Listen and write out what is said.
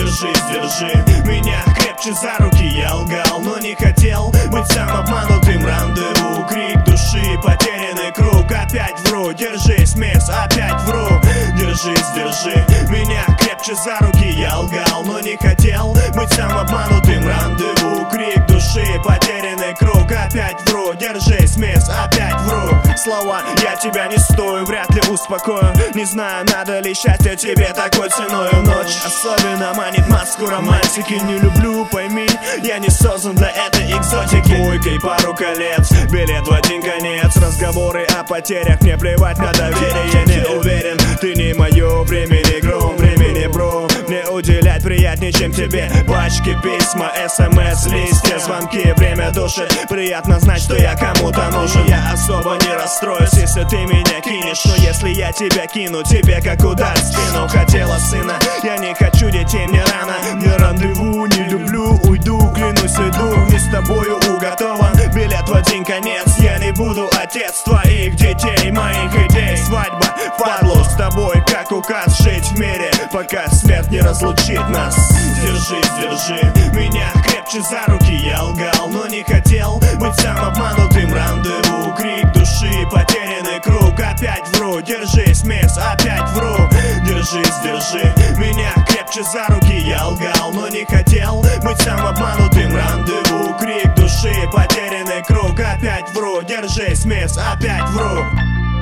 Держись, держи меня крепче за руки. Я лгал, но не хотел быть сам обманутым. Рандеву, крик души, потерянный круг. Опять вру, держись, мисс, опять вру. Держись, держи меня крепче за руки. Я лгал, но не хотел быть сам обманутым. Рандеву, крик души, потерянный круг. Опять вру, держись, мисс, опять вру. Слова «я тебя не стою» вряд ли успокою. Не знаю, надо ли счастье тебе такой ценою. Ночь особенно манит маску романтики. Не люблю, пойми, я не создан для этой экзотики. Двойкой пару колец, билет в один конец. Разговоры о потерях, мне плевать на доверие. Я не уверен, ты не мое времени гром. Времени, бро, мне уделять приятнее, чем тебе. Пачки, письма, смс, листья, звонки. Время душит, приятно знать, что я кому-то нужен. Я особо не расстроюсь, если ты меня кинешь. Но если я тебя кину, тебе как удар в спину. Хотела сына, я не хочу детей, мне рано. Не рандеву, не люблю, уйду, клянусь, иду. Не с тобою уготован билет в один конец. Я не буду отец твоих детей, моих идей. Свадьба, падлу, с тобой как указ. Жить в мире, пока смерть не разлучит нас. Держись, держи меня крепче за руки. Я лгал, но не хотел быть сам обманутым. Рандеву, крик души, потерянный круг. Опять вру, держись, мисс, опять вру. Держись, держи меня крепче за руки. Я лгал, но не хотел быть сам обманутым. Рандеву, крик души, потерянный круг. Опять вру, держись, мисс, опять вру.